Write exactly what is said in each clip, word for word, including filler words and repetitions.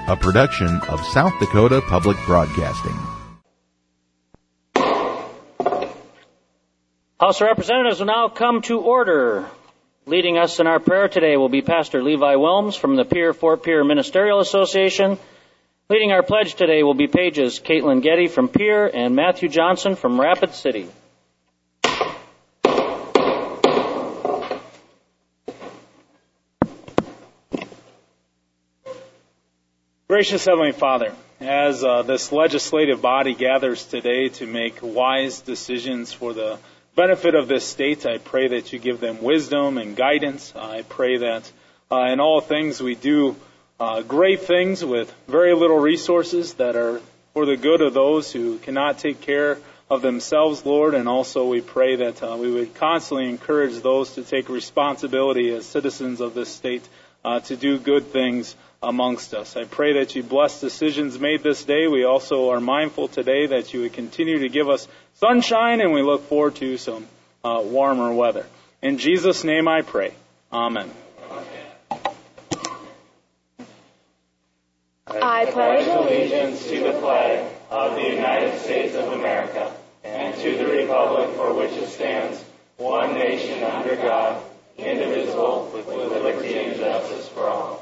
a production of South Dakota Public Broadcasting. House of Representatives will now come to order. Leading us in our prayer today will be Pastor Levi Wilms from the Pierre Fort Pierre Ministerial Association. Leading our pledge today will be Pages Caitlin Getty from Pierre and Matthew Johnson from Rapid City. Gracious Heavenly Father, as uh, this legislative body gathers today to make wise decisions for the benefit of this state, I pray that you give them wisdom and guidance. I pray that uh, in all things we do uh, great things with very little resources that are for the good of those who cannot take care of themselves, Lord. And also we pray that uh, we would constantly encourage those to take responsibility as citizens of this state uh, to do good things amongst us. I pray that you bless decisions made this day. We also are mindful today that you would continue to give us sunshine, and we look forward to some uh, warmer weather. In Jesus' name I pray. Amen. I pledge allegiance to the flag of the United States of America and to the republic for which it stands, one nation under God, indivisible, with liberty and justice for all.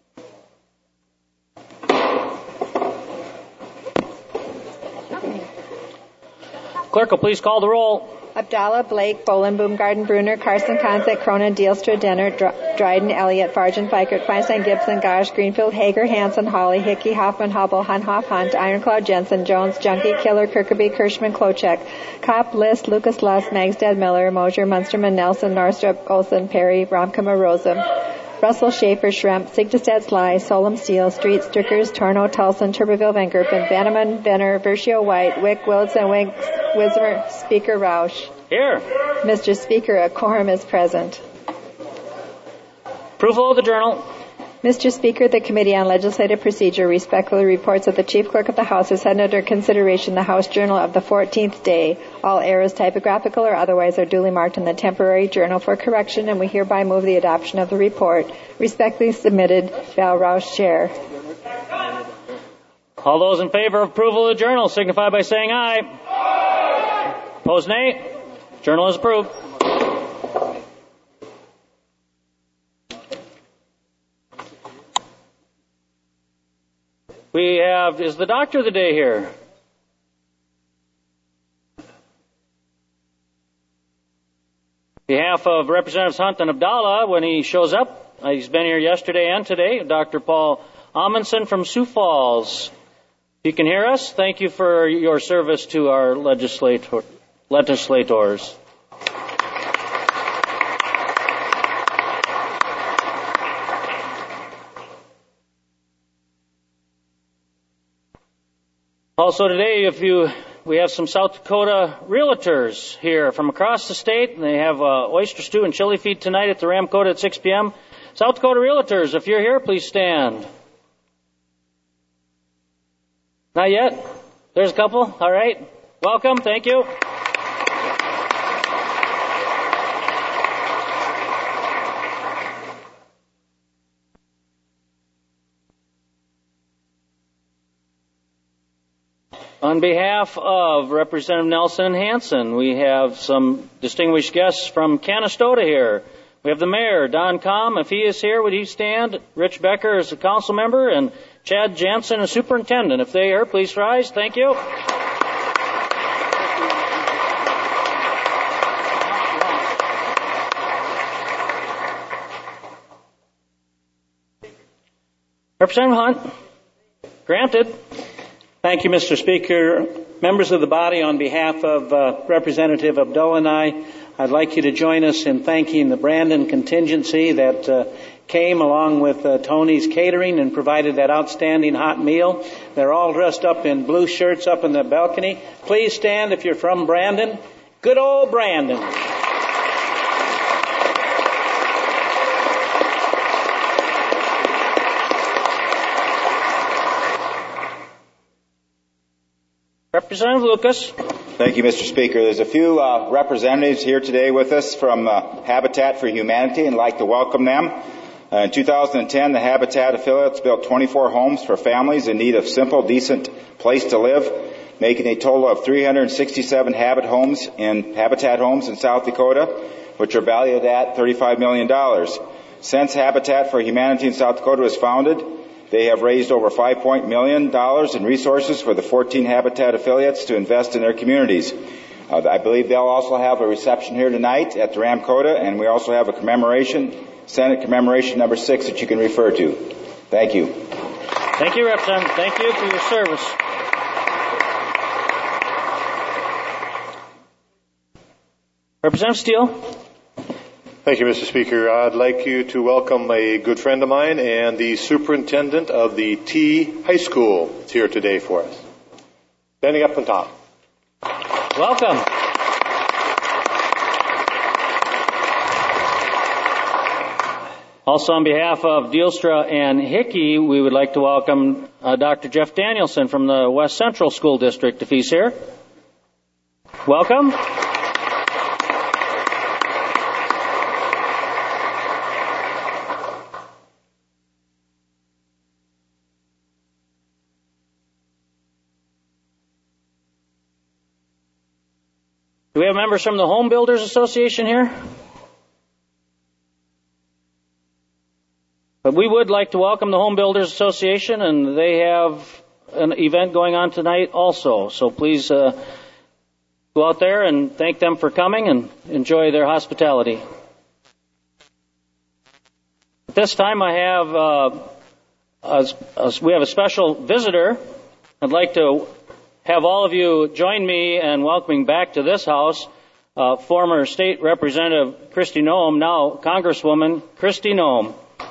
Clerk will please call the roll. Abdallah, Blake, Boland, Baumgarten, Bruner, Carson, Conset, Cronin, Dealstra, Denner, Dryden, Elliott, Fargen, Fikert, Feinstein, Gibson, Gosh, Greenfield, Hager, Hansen, Hawley, Hickey, Hoffman, Hubble, Hunhoff, Hunt, Ironclad, Jensen, Jones, Junkie, Killer, Kirkeby, Kirschman, Klochek, Kopp, List, Lucas, Luss, Magstad, Miller, Mosier, Munsterman, Nelson, Norstrup, Olson, Perry, Romkema, Rosa, Russell, Schaefer, Schremp, Sigtestad, Sly, Solom, Steele, Street, Strickers, Torno, Tulson, Tuberville, Van Gerpen, Vanneman, Venner, Versio, White, Wick, Wilson, Winks, Wismer, Speaker, Roush. Here. Mister Speaker, a quorum is present. Approval of the journal. Mister Speaker, the Committee on Legislative Procedure respectfully reports that the Chief Clerk of the House has had under consideration the House Journal of the fourteenth day. All errors, typographical or otherwise, are duly marked in the temporary journal for correction, and we hereby move the adoption of the report. Respectfully submitted, Val Roush, Chair. All those in favor of approval of the journal signify by saying aye. Aye. Opposed, nay. Journal is approved. We have, is the doctor of the day here? On behalf of Representatives Hunt and Abdallah, when he shows up, uh, he's been here yesterday and today, Doctor Paul Amundsen from Sioux Falls. If you can hear us, thank you for your service to our legislator, legislators. Also today, if you, we have some South Dakota realtors here from across the state. They have uh, oyster stew and chili feed tonight at the Ramcota at six p.m. South Dakota realtors, if you're here, please stand. Not yet? There's a couple? All right. Welcome. Thank you. On behalf of Representative Nelson and Hansen, we have some distinguished guests from Canastota here. We have the mayor, Don Com. If he is here, would he stand? Rich Becker is a council member, and Chad Jansen, a superintendent. If they are, please rise. Thank you. Representative Hunt. Granted. Thank you, Mister Speaker. Members of the body, on behalf of uh, Representative Abdullah and I, I'd like you to join us in thanking the Brandon contingency that uh, came along with uh, Tony's Catering and provided that outstanding hot meal. They're all dressed up in blue shirts up in the balcony. Please stand if you're from Brandon. Good old Brandon. Representative Lucas. Thank you, Mister Speaker. There's a few uh, representatives here today with us from uh, Habitat for Humanity, and I'd like to welcome them. Uh, in two thousand ten, the Habitat affiliates built twenty-four homes for families in need of simple, decent place to live, making a total of three hundred sixty-seven Habit homes in Habitat homes in South Dakota, which are valued at thirty-five million dollars. Since Habitat for Humanity in South Dakota was founded, they have raised over five million dollars in resources for the fourteen Habitat affiliates to invest in their communities. Uh, I believe they'll also have a reception here tonight at the Ramkota, and we also have a commemoration, Senate commemoration number six that you can refer to. Thank you. Thank you, Representative. Thank you for your service. Representative Steele. Thank you, Mister Speaker. I'd like you to welcome a good friend of mine and the superintendent of the T High School that's here today for us. Standing up on top. Welcome. Also on behalf of Dealstra and Hickey, we would like to welcome uh, Doctor Jeff Danielson from the West Central School District, if he's here. Welcome. Do we have members from the Home Builders Association here? But we would like to welcome the Home Builders Association, and they have an event going on tonight also. So please uh, go out there and thank them for coming and enjoy their hospitality. At this time, I have uh, a, a, we have a special visitor. I'd like to have all of you join me in welcoming back to this house uh, former State Representative Kristi Noem, now Congresswoman Kristi Noem.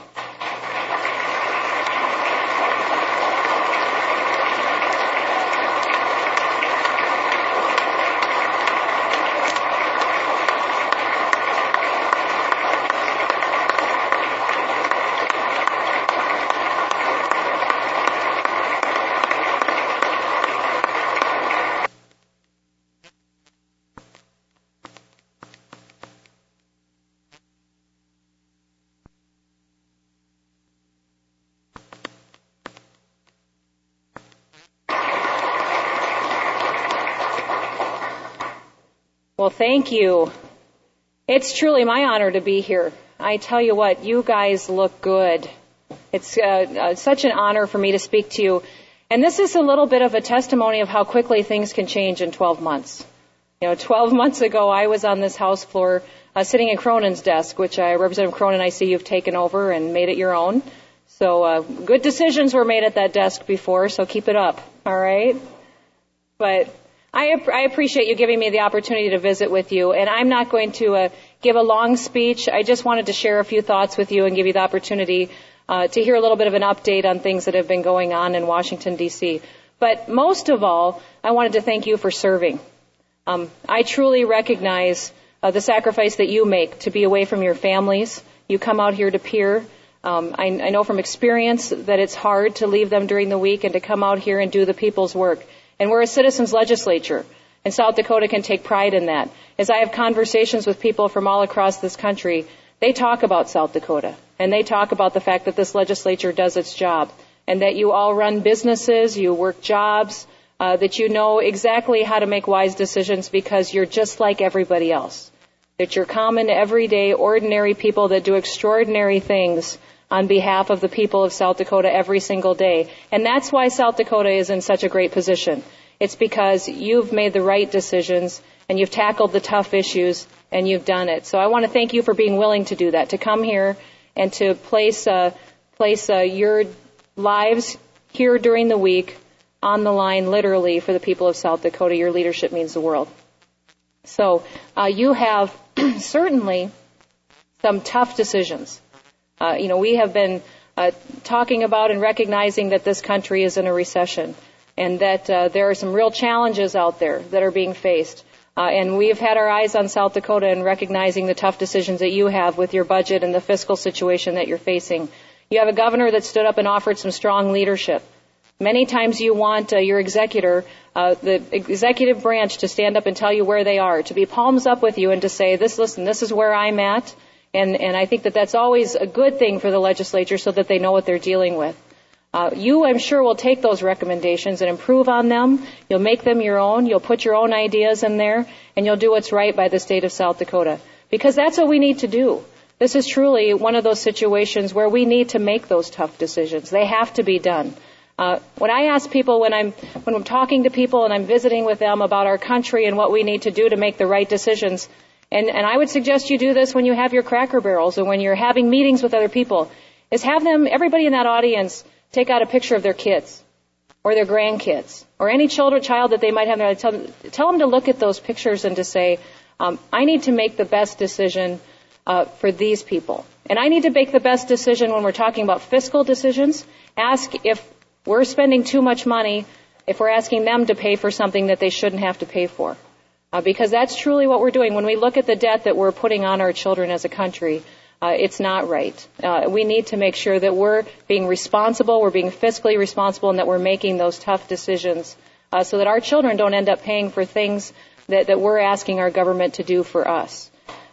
Well, thank you. It's truly my honor to be here. I tell you what, you guys look good. It's uh, uh, such an honor for me to speak to you. And this is a little bit of a testimony of how quickly things can change in twelve months. You know, twelve months ago, I was on this House floor uh, sitting at Cronin's desk, which I, Representative Cronin, I see you've taken over and made it your own. So uh, good decisions were made at that desk before, so keep it up, all right? But I, I appreciate you giving me the opportunity to visit with you, and I'm not going to uh, give a long speech. I just wanted to share a few thoughts with you and give you the opportunity uh, to hear a little bit of an update on things that have been going on in Washington, D C. But most of all, I wanted to thank you for serving. Um, I truly recognize uh, the sacrifice that you make to be away from your families. You come out here to peer. Um, I, I know from experience that it's hard to leave them during the week and to come out here and do the people's work. And we're a citizens legislature, and South Dakota can take pride in that. As I have conversations with people from all across this country, they talk about South Dakota, and they talk about the fact that this legislature does its job, and that you all run businesses, you work jobs, uh, that you know exactly how to make wise decisions because you're just like everybody else. That you're common, everyday, ordinary people that do extraordinary things on behalf of the people of South Dakota every single day. And that's why South Dakota is in such a great position. It's because you've made the right decisions and you've tackled the tough issues and you've done it. So I want to thank you for being willing to do that, to come here and to place uh, place uh, your lives here during the week on the line, literally, for the people of South Dakota. Your leadership means the world. So uh, you have certainly some tough decisions. Uh, you know, we have been uh, talking about and recognizing that this country is in a recession and that uh, there are some real challenges out there that are being faced. Uh, and we have had our eyes on South Dakota and recognizing the tough decisions that you have with your budget and the fiscal situation that you're facing. You have a governor that stood up and offered some strong leadership. Many times you want uh, your executor, uh, the executive branch, to stand up and tell you where they are, to be palms up with you and to say, "This, listen, this is where I'm at. And, and I think that that's always a good thing for the legislature so that they know what they're dealing with. Uh, you, I'm sure, will take those recommendations and improve on them. You'll make them your own. You'll put your own ideas in there, and you'll do what's right by the state of South Dakota. Because that's what we need to do. This is truly one of those situations where we need to make those tough decisions. They have to be done. Uh, when I ask people, when I'm when I'm talking to people and I'm visiting with them about our country and what we need to do to make the right decisions, and, and I would suggest you do this when you have your Cracker Barrels and when you're having meetings with other people, is have them, everybody in that audience, take out a picture of their kids or their grandkids or any children, child that they might have there. Tell them, tell them to look at those pictures and to say, um, I need to make the best decision uh, for these people. And I need to make the best decision when we're talking about fiscal decisions. Ask if we're spending too much money, if we're asking them to pay for something that they shouldn't have to pay for. Uh, because that's truly what we're doing. When we look at the debt that we're putting on our children as a country, Uh, it's not right. Uh, we need to make sure that we're being responsible, we're being fiscally responsible, and that we're making those tough decisions uh, so that our children don't end up paying for things that, that we're asking our government to do for us.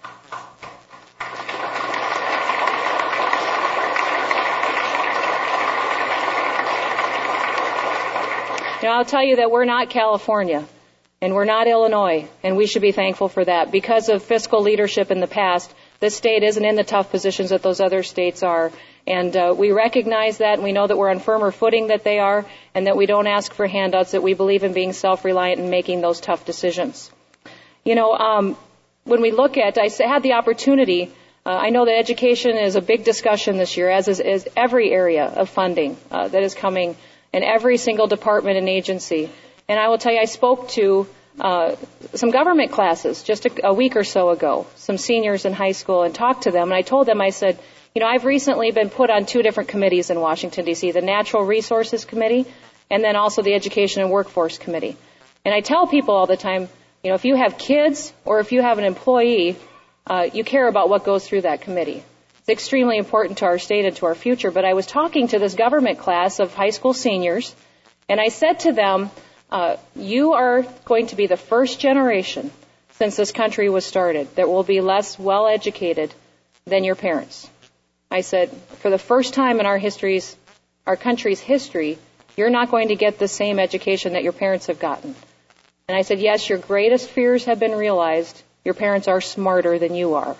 You know, I'll tell you that we're not California, and we're not Illinois, and we should be thankful for that. Because of fiscal leadership in the past, this state isn't in the tough positions that those other states are. And uh, we recognize that, and we know that we're on firmer footing that they are, and that we don't ask for handouts, that we believe in being self-reliant and making those tough decisions. You know, um, when we look at, I had the opportunity, uh, I know that education is a big discussion this year, as is, is every area of funding uh, that is coming in every single department and agency. And I will tell you, I spoke to uh, some government classes just a, a week or so ago, some seniors in high school, and talked to them. And I told them, I said, you know, I've recently been put on two different committees in Washington, D C, the Natural Resources Committee and then also the Education and Workforce Committee. And I tell people all the time, you know, if you have kids or if you have an employee, uh, you care about what goes through that committee. It's extremely important to our state and to our future. But I was talking to this government class of high school seniors, and I said to them, uh, you are going to be the first generation since this country was started that will be less well-educated than your parents. I said, for the first time in our histories, our country's history, you're not going to get the same education that your parents have gotten. And I said, yes, your greatest fears have been realized. Your parents are smarter than you are.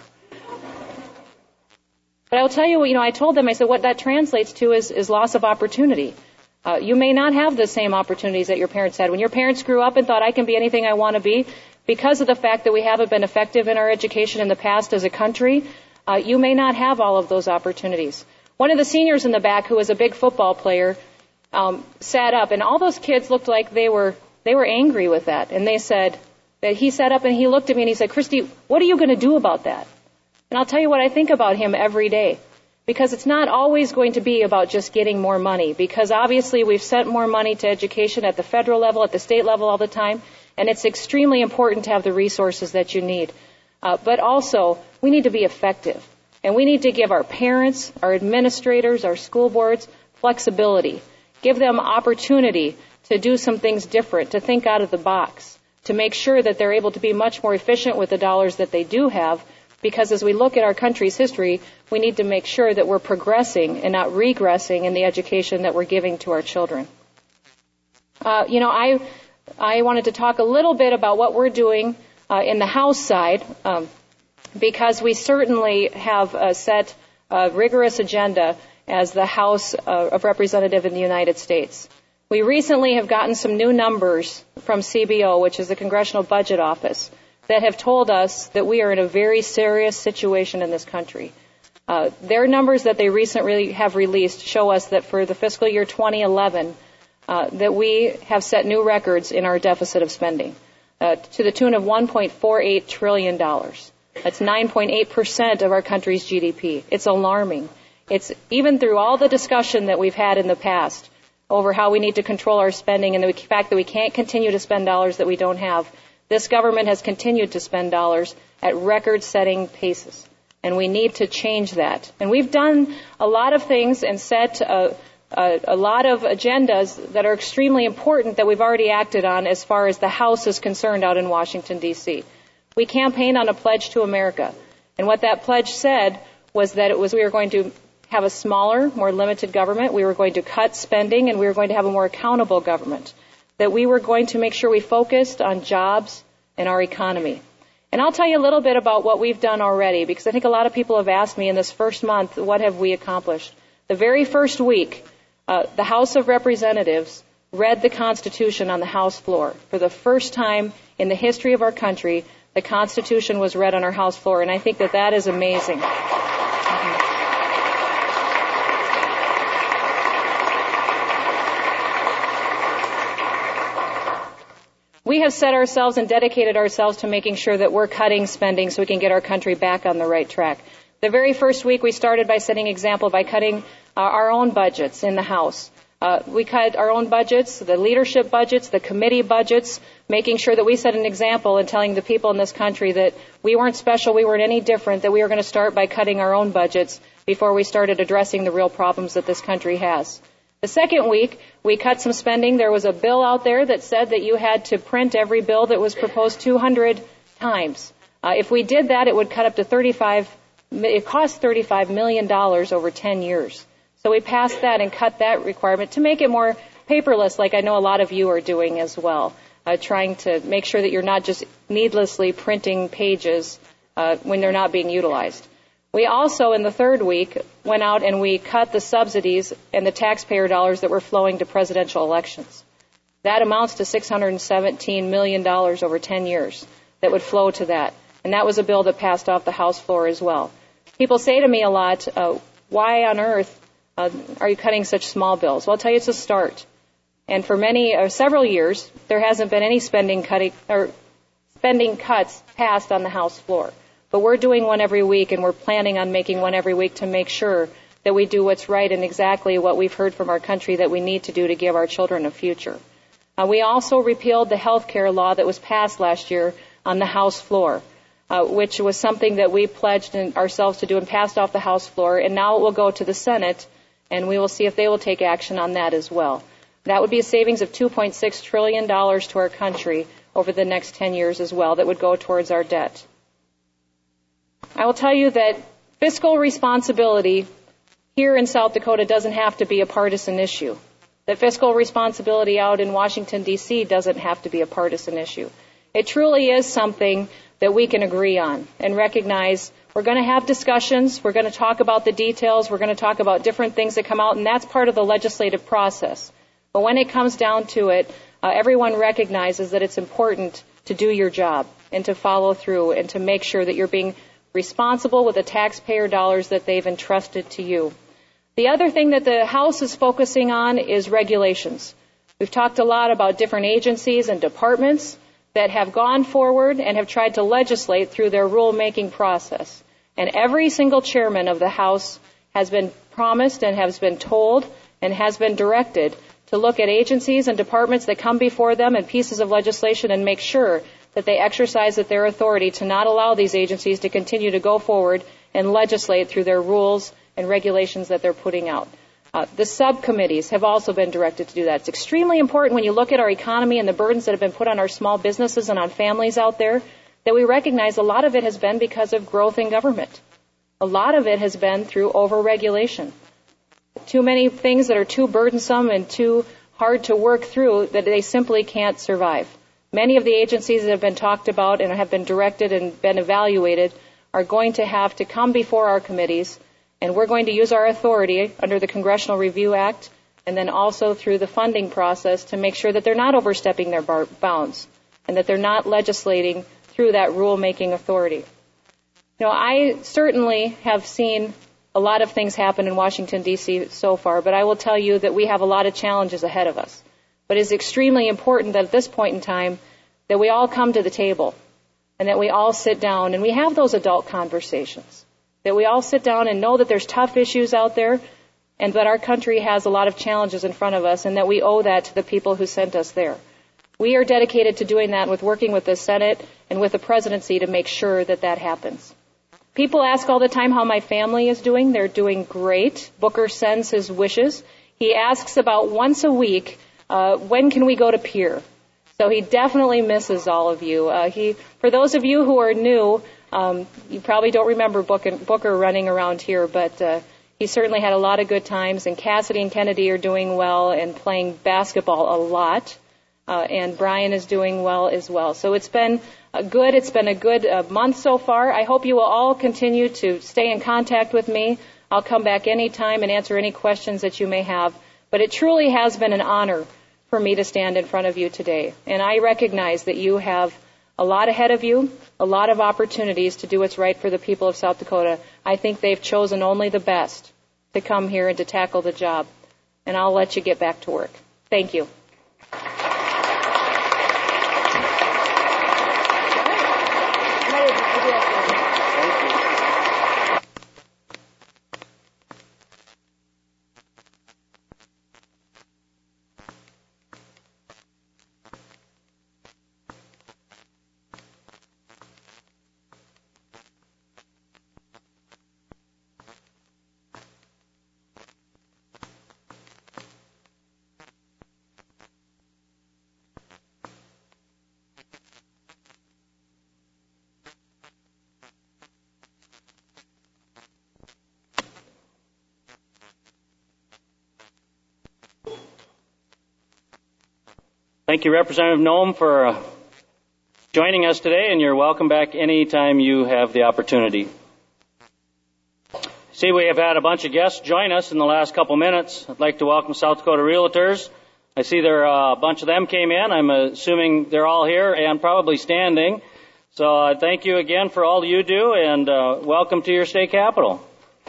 But I'll tell you, you know, I told them, I said, what that translates to is, is loss of opportunity. Uh, you may not have the same opportunities that your parents had. When your parents grew up and thought, I can be anything I want to be, because of the fact that we haven't been effective in our education in the past as a country, uh, you may not have all of those opportunities. One of the seniors in the back, who was a big football player, um, sat up, and all those kids looked like they were they were angry with that. And they said that he sat up and he looked at me and he said, Christy, what are you going to do about that? And I'll tell you what I think about him every day. Because it's not always going to be about just getting more money. Because obviously we've sent more money to education at the federal level, at the state level all the time. And it's extremely important to have the resources that you need. Uh, but also, we need to be effective. And we need to give our parents, our administrators, our school boards flexibility. Give them opportunity to do some things different, to think out of the box, to make sure that they're able to be much more efficient with the dollars that they do have. Because as we look at our country's history, we need to make sure that we're progressing and not regressing in the education that we're giving to our children. Uh, you know, I I wanted to talk a little bit about what we're doing uh, in the House side, um, because we certainly have uh, set a rigorous agenda as the House uh, of Representatives in the United States. We recently have gotten some new numbers from C B O, which is the Congressional Budget Office, that have told us that we are in a very serious situation in this country. Uh, their numbers that they recently have released show us that for the fiscal year twenty eleven, uh, that we have set new records in our deficit of spending uh, to the tune of one point four eight trillion dollars. That's nine point eight percent of our country's G D P. It's alarming. It's even through all the discussion that we've had in the past over how we need to control our spending and the fact that we can't continue to spend dollars that we don't have. This government has continued to spend dollars at record-setting paces, and we need to change that. And we've done a lot of things and set a, a, a lot of agendas that are extremely important that we've already acted on as far as the House is concerned out in Washington, D C. We campaigned on a pledge to America, And what that pledge said was that it was we were going to have a smaller, more limited government, we were going to cut spending, and we were going to have a more accountable government, that we were going to make sure we focused on jobs and our economy. And I'll tell you a little bit about what we've done already, because I think a lot of people have asked me in this first month, what have we accomplished? The very first week, uh, the House of Representatives read the Constitution on the House floor. For the first time in the history of our country, the Constitution was read on our House floor, and I think that that is amazing. We have set ourselves and dedicated ourselves to making sure that we're cutting spending so we can get our country back on the right track. The very first week we started by setting example by cutting uh, our own budgets in the House. Uh, we cut our own budgets, the leadership budgets, the committee budgets, making sure that we set an example and telling the people in this country that we weren't special, we weren't any different, that we were going to start by cutting our own budgets before we started addressing the real problems that this country has. The second week, we cut some spending. There was a bill out there that said that you had to print every bill that was proposed two hundred times. Uh, if we did that, it would cut up to thirty-five, it cost thirty-five million dollars over ten years. So we passed that and cut that requirement to make it more paperless, like I know a lot of you are doing as well, uh, trying to make sure that you're not just needlessly printing pages uh, when they're not being utilized. We also, in the third week, went out and we cut the subsidies and the taxpayer dollars that were flowing to presidential elections. That amounts to six hundred seventeen million dollars over ten years that would flow to that. And that was a bill that passed off the House floor as well. People say to me a lot, uh, why on earth uh, are you cutting such small bills? Well, I'll tell you, it's a start. And for many, or several years, there hasn't been any spending cutting or spending cuts passed on the House floor. But we're doing one every week, and we're planning on making one every week to make sure that we do what's right and exactly what we've heard from our country that we need to do to give our children a future. Uh, we also repealed the health care law that was passed last year on the House floor, uh, which was something that we pledged in ourselves to do and passed off the House floor, and now it will go to the Senate, and we will see if they will take action on that as well. That would be a savings of two point six trillion dollars to our country over the next ten years as well that would go towards our debt. I will tell you that fiscal responsibility here in South Dakota doesn't have to be a partisan issue. That fiscal responsibility out in Washington, D C doesn't have to be a partisan issue. It truly is something that we can agree on and recognize we're going to have discussions, we're going to talk about the details, we're going to talk about different things that come out, and that's part of the legislative process. But when it comes down to it, uh, everyone recognizes that it's important to do your job and to follow through and to make sure that you're being responsible with the taxpayer dollars that they've entrusted to you. The other thing that the House is focusing on is regulations. We've talked a lot about different agencies and departments that have gone forward and have tried to legislate through their rulemaking process. And every single chairman of the House has been promised and has been told and has been directed to look at agencies and departments that come before them and pieces of legislation and make sure that they exercise their authority to not allow these agencies to continue to go forward and legislate through their rules and regulations that they're putting out. Uh, the subcommittees have also been directed to do that. It's extremely important when you look at our economy and the burdens that have been put on our small businesses and on families out there that we recognize a lot of it has been because of growth in government. A lot of it has been through over-regulation. Too many things that are too burdensome and too hard to work through that they simply can't survive. Many of the agencies that have been talked about and have been directed and been evaluated are going to have to come before our committees, and we're going to use our authority under the Congressional Review Act and then also through the funding process to make sure that they're not overstepping their bar- bounds and that they're not legislating through that rulemaking authority. You know, I certainly have seen a lot of things happen in Washington, D C so far, but I will tell you that we have a lot of challenges ahead of us. But it's extremely important that at this point in time that we all come to the table and that we all sit down and we have those adult conversations, that we all sit down and know that there's tough issues out there and that our country has a lot of challenges in front of us and that we owe that to the people who sent us there. We are dedicated to doing that with working with the Senate and with the presidency to make sure that that happens. People ask all the time how my family is doing. They're doing great. Booker sends his wishes. He asks about once a week, Uh, when can we go to Pier? So he definitely misses all of you. Uh, he, for those of you who are new, Um, you probably don't remember Booker, Booker running around here, but uh, he certainly had a lot of good times. And Cassidy and Kennedy are doing well and playing basketball a lot. Uh, and Brian is doing well as well. So it's been a good, it's been a good uh, month so far. I hope you will all continue to stay in contact with me. I'll come back anytime and answer any questions that you may have. But it truly has been an honor for me to stand in front of you today. And I recognize that you have a lot ahead of you, a lot of opportunities to do what's right for the people of South Dakota. I think they've chosen only the best to come here and to tackle the job. And I'll let you get back to work. Thank you. Thank you, Representative Noem, for uh, joining us today, and you're welcome back anytime you have the opportunity. See, we have had a bunch of guests join us in the last couple minutes. I'd like to welcome South Dakota Realtors. I see there uh, a bunch of them came in. I'm assuming they're all here and probably standing. So uh, thank you again for all you do, and uh, welcome to your state capital.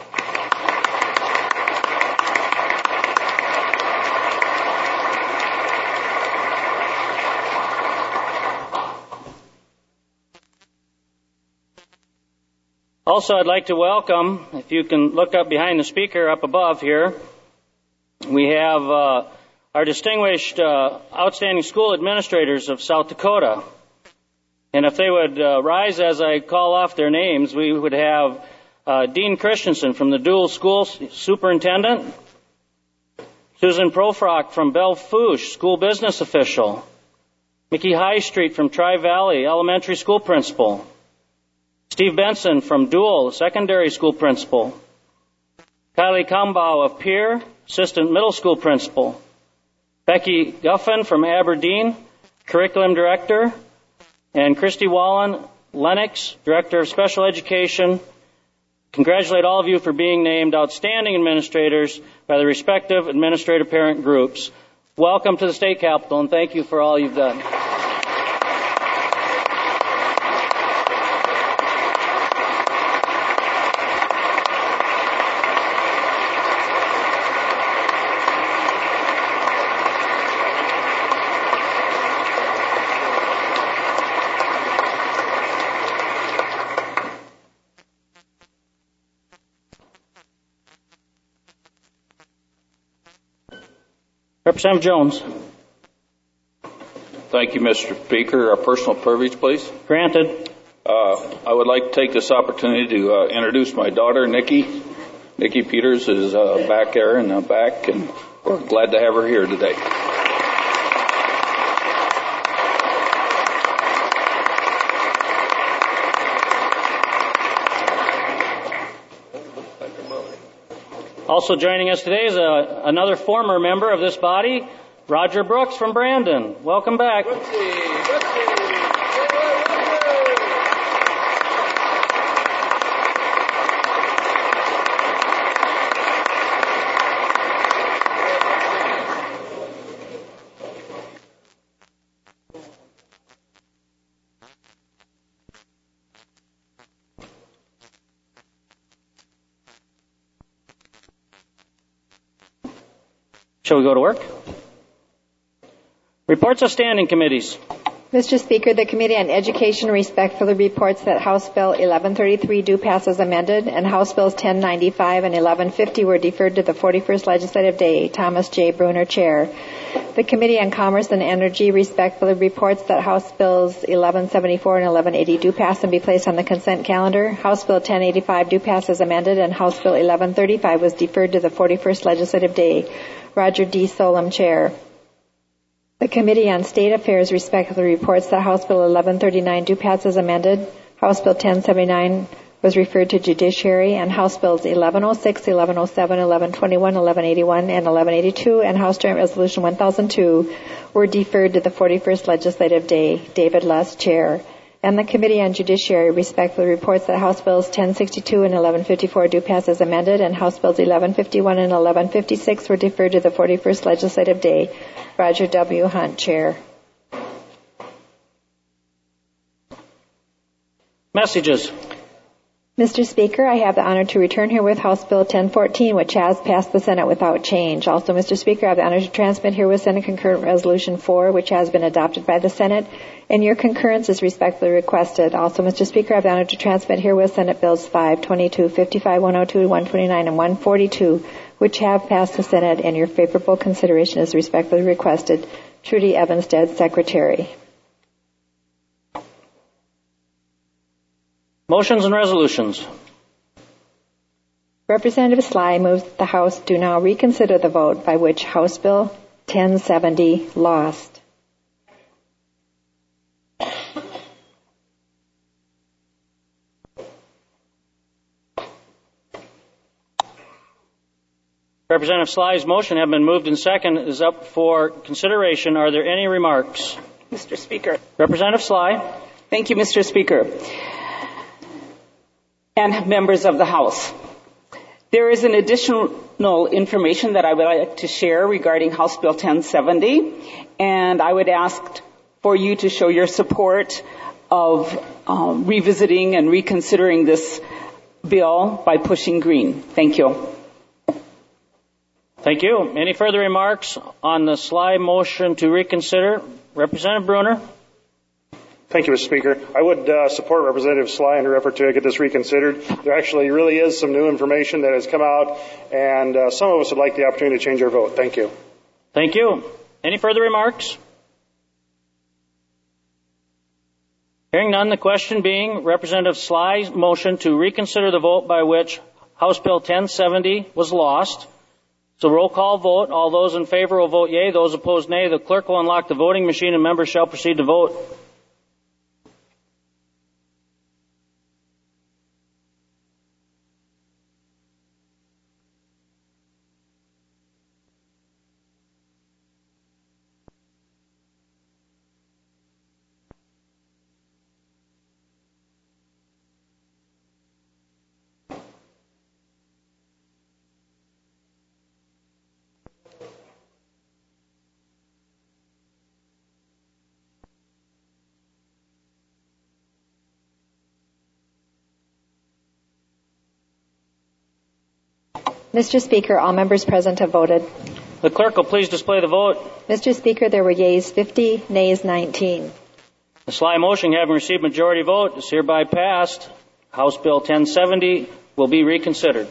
Also, I'd like to welcome, if you can look up behind the speaker up above here, we have uh, our distinguished uh, outstanding school administrators of South Dakota. And if they would uh, rise as I call off their names, we would have uh, Dean Christensen from the Dual School Superintendent, Susan Profrock from Belle Fourche, School Business Official, Mickey High Street from Tri-Valley Elementary School Principal, Steve Benson from Dual, Secondary School Principal, Kylie Kambau of Pierre, Assistant Middle School Principal, Becky Guffin from Aberdeen, Curriculum Director, and Christy Wallen, Lennox, Director of Special Education. Congratulate all of you for being named Outstanding Administrators by the respective administrative parent groups. Welcome to the State Capitol, and thank you for all you've done. Representative Jones. Thank you, Mister Speaker. A personal privilege, please. Granted. Uh, I would like to take this opportunity to uh, introduce my daughter, Nikki. Nikki Peters is uh, back there in the back, and we're glad to have her here today. Also joining us today is a, another former member of this body, Roger Brooks from Brandon. Welcome back. Shall we go to work? Reports of standing committees. Mister Speaker, the Committee on Education respectfully reports that House Bill eleven thirty-three do pass as amended, and House Bills ten ninety-five and eleven fifty were deferred to the forty-first legislative day. Thomas J. Bruner, Chair. The Committee on Commerce and Energy respectfully reports that House Bills eleven seventy-four and eleven eighty do pass and be placed on the consent calendar. House Bill ten eighty-five do pass as amended, and House Bill eleven thirty-five was deferred to the forty-first legislative day. Roger D. Solem, Chair. The Committee on State Affairs respectfully reports that House Bill eleven thirty-nine do pass as amended. House Bill ten seventy-nine was referred to Judiciary, and House Bills eleven oh six, eleven oh seven, eleven twenty-one, eleven eighty-one, and eleven eighty-two, and House Joint Resolution one thousand two were deferred to the forty-first Legislative Day. David Luss, Chair. And the Committee on Judiciary respectfully reports that House Bills ten sixty-two and eleven fifty-four do pass as amended, and House Bills eleven fifty-one and eleven fifty-six were deferred to the forty-first Legislative Day. Roger W. Hunt, Chair. Messages. Mister Speaker, I have the honor to return herewith House Bill ten fourteen, which has passed the Senate without change. Also, Mister Speaker, I have the honor to transmit herewith Senate Concurrent Resolution four, which has been adopted by the Senate, and your concurrence is respectfully requested. Also, Mister Speaker, I have the honor to transmit herewith Senate Bills five twenty-two, fifty-five, one oh two, one twenty-nine, and one forty-two, which have passed the Senate, and your favorable consideration is respectfully requested. Trudy Evanstead, Secretary. Motions and resolutions. Representative Sly moves that the House do now reconsider the vote by which House Bill ten seventy lost. Representative Sly's motion have been moved and second is up for consideration. Are there any remarks? Mister Speaker. Representative Sly. Thank you, Mister Speaker. And members of the House. There is an additional information that I would like to share regarding House Bill ten seventy, and I would ask for you to show your support of um, revisiting and reconsidering this bill by pushing green. Thank you. Thank you. Any further remarks on the Sly motion to reconsider? Representative Bruner. Thank you, Mister Speaker. I would uh, support Representative Sly in her effort to get this reconsidered. There actually really is some new information that has come out, and uh, some of us would like the opportunity to change our vote. Thank you. Thank you. Any further remarks? Hearing none, the question being Representative Sly's motion to reconsider the vote by which House Bill ten seventy was lost. So roll call vote. All those in favor will vote yea. Those opposed nay. The clerk will unlock the voting machine and members shall proceed to vote. Mister Speaker, all members present have voted. The clerk will please display the vote. Mister Speaker, there were yeas fifty, nays nineteen. The Sly motion, having received majority vote, is hereby passed. House Bill ten seventy will be reconsidered.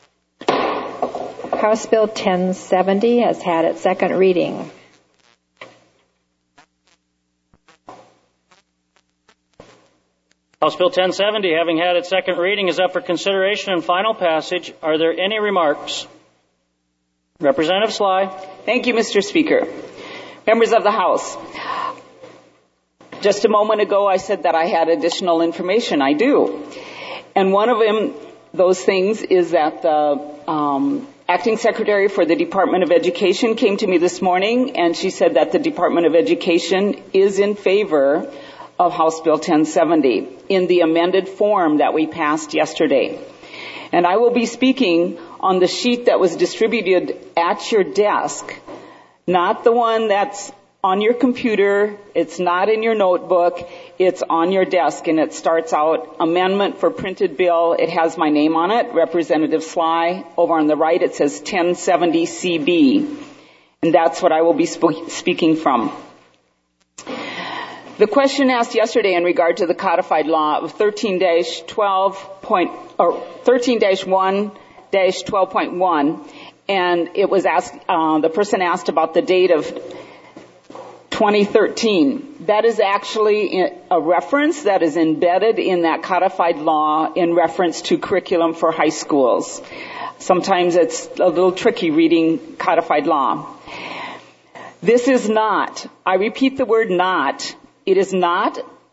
House Bill ten seventy has had its second reading. House Bill ten seventy, having had its second reading, is up for consideration and final passage. Are there any remarks? Representative Sly. Thank you, Mister Speaker. Members of the House, just a moment ago I said that I had additional information. I do. And one of them, those things, is that the um, Acting Secretary for the Department of Education came to me this morning, and she said that the Department of Education is in favor of House Bill ten seventy in the amended form that we passed yesterday. And I will be speaking on the sheet that was distributed at your desk, not the one that's on your computer. It's not in your notebook. It's on your desk, and it starts out amendment for printed bill. It has my name on it, Representative Sly. Over on the right, it says ten seventy C B, and that's what I will be sp- speaking from. The question asked yesterday in regard to the codified law of thirteen dash twelve point or thirteen dash one dash twelve point one, and it was asked. Uh, the person asked about the date of twenty thirteen. That is actually a reference that is embedded in that codified law in reference to curriculum for high schools. Sometimes it's a little tricky reading codified law. This is not. I repeat the word not. It is not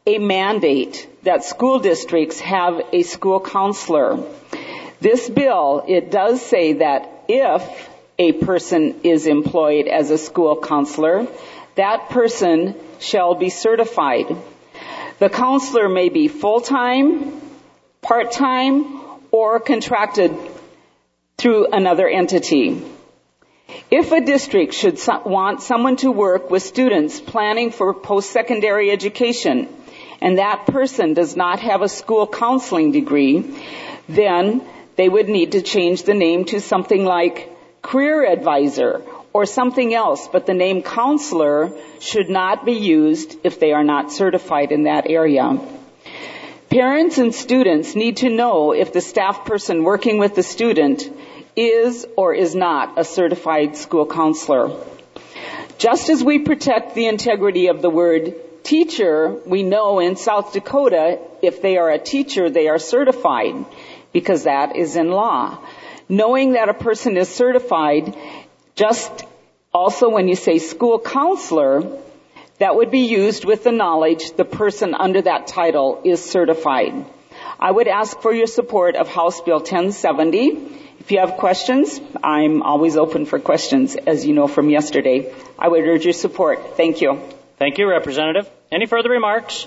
a mandate that school districts have a school counselor. This bill, it does say that if a person is employed as a school counselor, that person shall be certified. The counselor may be full-time, part-time, or contracted through another entity. If a district should so- want someone to work with students planning for post-secondary education, and that person does not have a school counseling degree, then they would need to change the name to something like career advisor or something else, but the name counselor should not be used if they are not certified in that area. Parents and students need to know if the staff person working with the student is or is not a certified school counselor. Just as we protect the integrity of the word teacher, we know in South Dakota, if they are a teacher, they are certified, because that is in law. Knowing that a person is certified, just also when you say school counselor, that would be used with the knowledge the person under that title is certified. I would ask for your support of House Bill ten seventy. If you have questions, I'm always open for questions, as you know from yesterday. I would urge your support. Thank you. Thank you, Representative. Any further remarks?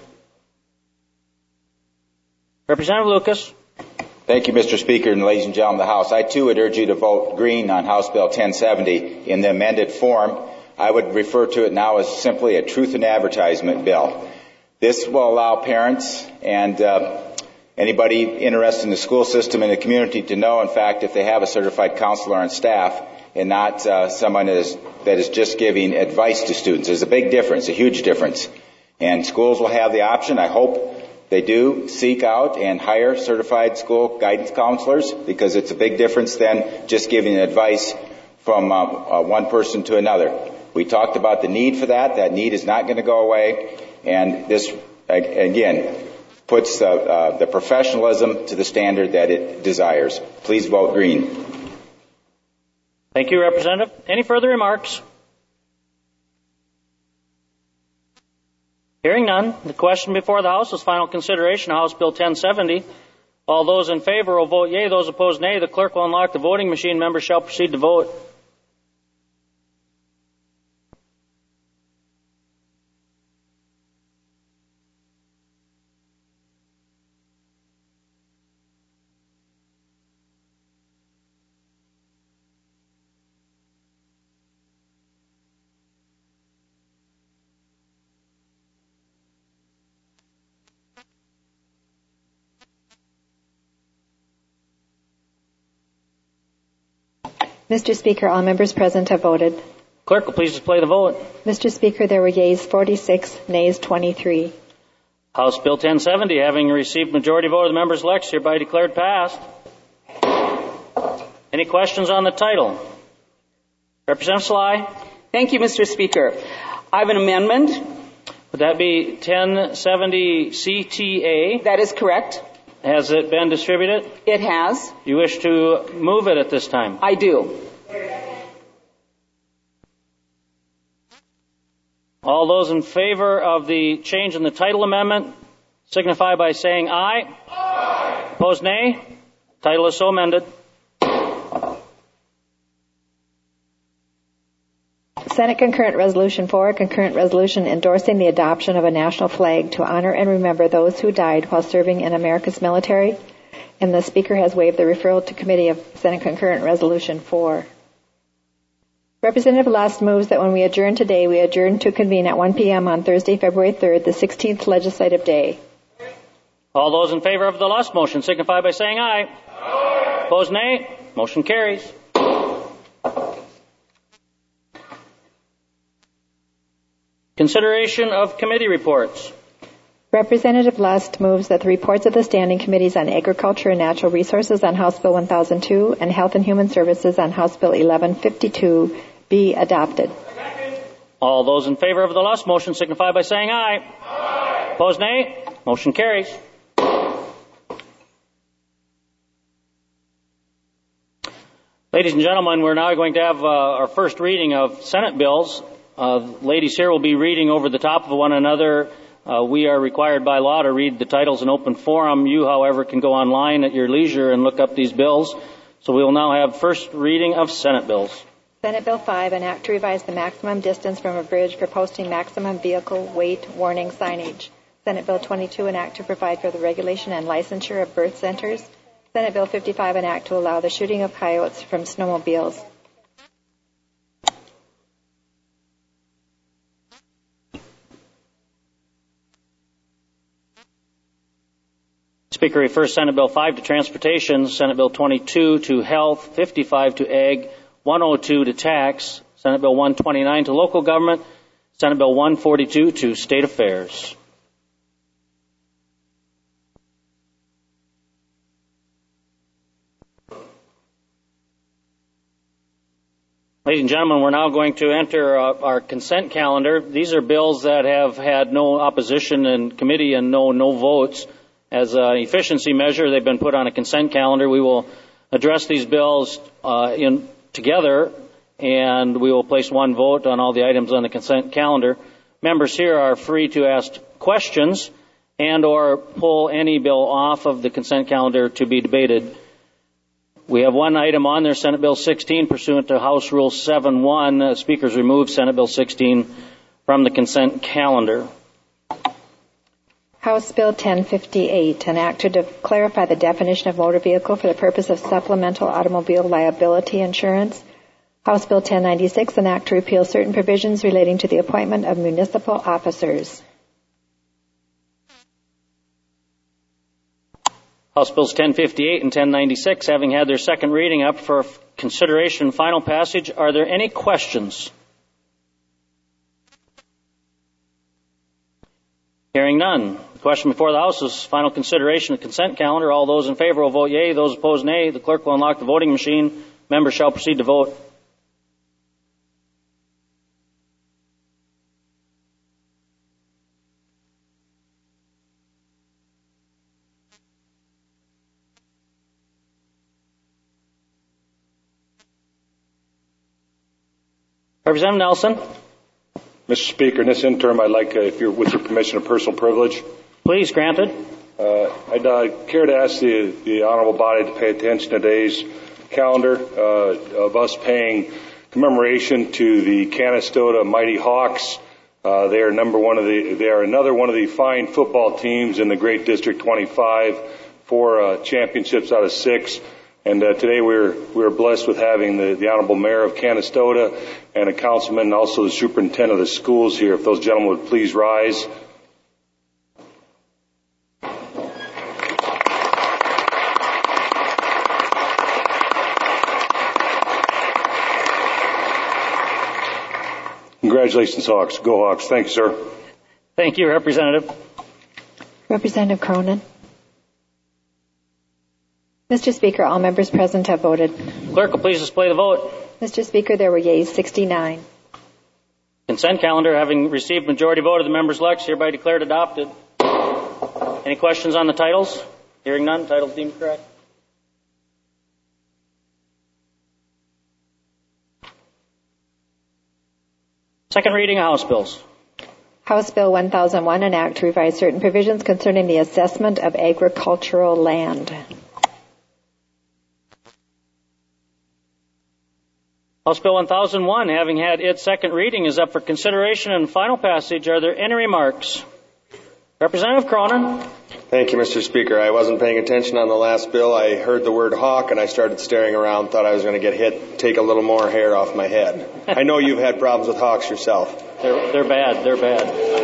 Representative Lucas. Thank you, Mister Speaker, and ladies and gentlemen of the House. I, too, would urge you to vote green on House Bill ten seventy in the amended form. I would refer to it now as simply a truth in advertisement bill. This will allow parents and uh, anybody interested in the school system and the community to know, in fact, if they have a certified counselor on staff and not uh, someone that is, that is just giving advice to students. There's a big difference, a huge difference. And schools will have the option, I hope they do, seek out and hire certified school guidance counselors, because it's a big difference than just giving advice from uh, uh, one person to another. We talked about the need for that. That need is not going to go away. And this, again, puts uh, uh, the professionalism to the standard that it desires. Please vote green. Thank you, Representative. Any further remarks? Hearing none, the question before the House is final consideration of House Bill ten seventy. All those in favor will vote yea. Those opposed, nay. The clerk will unlock the voting machine. Members shall proceed to vote. Mister Speaker, all members present have voted. Clerk will please display the vote. Mister Speaker, there were yeas forty-six, nays twenty-three. House Bill ten seventy, having received majority vote of the members elect, hereby declared passed. Any questions on the title? Representative Sly. Thank you, Mister Speaker. I have an amendment. Would that be ten seventy C T A? That is correct. Has it been distributed? It has. You wish to move it at this time? I do. All those in favor of the change in the title amendment signify by saying aye. Aye. Opposed, nay. Title is so amended. Senate Concurrent Resolution four, concurrent resolution endorsing the adoption of a national flag to honor and remember those who died while serving in America's military. And the Speaker has waived the referral to committee of Senate Concurrent Resolution four. Representative Lust moves that when we adjourn today, we adjourn to convene at one p.m. on Thursday, February third, the sixteenth legislative day. All those in favor of the Lust motion signify by saying aye. Aye. Opposed, nay. Motion carries. Consideration of committee reports. Representative Lust moves that the reports of the standing committees on Agriculture and Natural Resources on House Bill one thousand two and Health and Human Services on House Bill eleven fifty-two be adopted. All those in favor of the Lust motion signify by saying aye. Aye. Opposed, nay. Motion carries. Ladies and gentlemen, we're now going to have uh, our first reading of Senate bills. Uh, ladies here will be reading over the top of one another Uh, we are required by law to read the titles in open forum. You, however, can go online at your leisure and look up these bills. So we will now have first reading of Senate bills. Senate Bill five, an act to revise the maximum distance from a bridge for posting maximum vehicle weight warning signage. Senate Bill twenty-two, an act to provide for the regulation and licensure of birth centers. Senate Bill fifty-five, an act to allow the shooting of coyotes from snowmobiles. Speaker refers Senate Bill five to Transportation, Senate Bill twenty-two to Health, fifty-five to Ag, one oh two to Tax, Senate Bill one twenty-nine to Local Government, Senate Bill one forty-two to State Affairs. Ladies and gentlemen, we're now going to enter uh, our consent calendar. These are bills that have had no opposition in committee and no no votes. As an efficiency measure, they've been put on a consent calendar. We will address these bills uh, in together, and we will place one vote on all the items on the consent calendar. Members here are free to ask questions and or pull any bill off of the consent calendar to be debated. We have one item on there, Senate Bill sixteen, pursuant to House Rule seven one. Uh, speakers remove Senate Bill sixteen from the consent calendar. House Bill ten fifty-eight, an act to de- clarify the definition of motor vehicle for the purpose of supplemental automobile liability insurance. House Bill ten ninety-six, an act to repeal certain provisions relating to the appointment of municipal officers. House Bills ten fifty-eight and ten ninety-six, having had their second reading up for consideration and final passage, are there any questions? Hearing none. The question before the House is final consideration of consent calendar. All those in favor will vote yea. Those opposed, nay. The clerk will unlock the voting machine. Members shall proceed to vote. Representative Nelson. Mister Speaker, in this interim, I'd like, uh, if you're with your permission, a personal privilege. Please, granted. Uh, I'd uh, care to ask the, the honorable body to pay attention to today's calendar uh, of us paying commemoration to the Canastota Mighty Hawks. Uh, they are number one of the. They are another one of the fine football teams in the Great District twenty-five, four uh, championships out of six. And uh, today we're we're blessed with having the, the Honorable Mayor of Canastota and a councilman and also the superintendent of the schools here. If those gentlemen would please rise. Congratulations, Hawks. Go Hawks. Thank you, sir. Thank you, Representative. Representative Cronin. Mister Speaker, all members present have voted. Clerk will please display the vote. Mister Speaker, there were yeas sixty-nine. Consent calendar, having received majority vote of the members elect, hereby declared adopted. Any questions on the titles? Hearing none, titles deemed correct. Second reading of House bills. House Bill one thousand one, an act to revise certain provisions concerning the assessment of agricultural land. House Bill one thousand one, having had its second reading, is up for consideration and final passage. Are there any remarks? Representative Cronin. Thank you, Mister Speaker. I wasn't paying attention on the last bill. I heard the word hawk and I started staring around, thought I was going to get hit, take a little more hair off my head. I know you've had problems with hawks yourself. They're, they're bad. They're bad.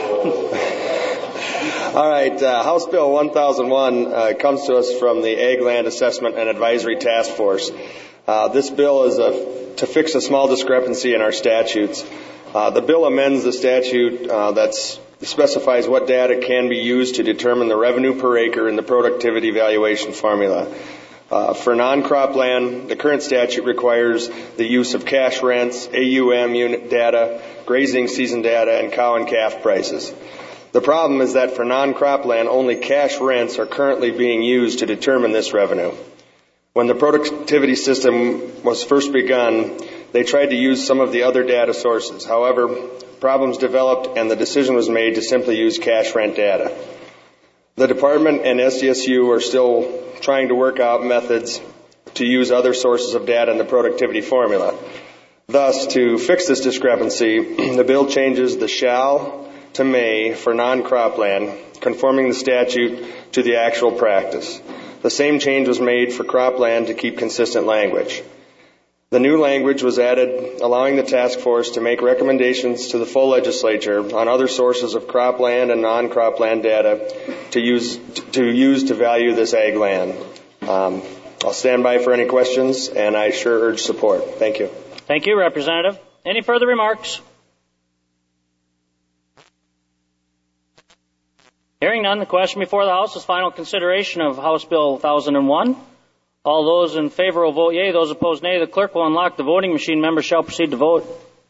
All right. Uh, House Bill one thousand one uh, comes to us from the Ag Land Assessment and Advisory Task Force. Uh, this bill is a, to fix a small discrepancy in our statutes. Uh, the bill amends the statute uh, that specifies what data can be used to determine the revenue per acre in the productivity valuation formula. Uh, for non-crop land, the current statute requires the use of cash rents, A U M unit data, grazing season data, and cow and calf prices. The problem is that for non-crop land, only cash rents are currently being used to determine this revenue. When the productivity system was first begun, They tried to use some of the other data sources. However, problems developed and the decision was made to simply use cash rent data. The department and S D S U are still trying to work out methods to use other sources of data in the productivity formula. Thus, to fix this discrepancy, the bill changes the shall to may for non-cropland, conforming the statute to the actual practice. The same change was made for cropland to keep consistent language. The new language was added, allowing the task force to make recommendations to the full legislature on other sources of cropland and non-cropland data to use to use to value this ag land. Um, I'll stand by for any questions, and I sure urge support. Thank you. Thank you, Representative. Any further remarks? Hearing none, the question before the House is final consideration of House Bill one thousand one. All those in favor will vote yea. Those opposed, nay. The clerk will unlock the voting machine. Members shall proceed to vote.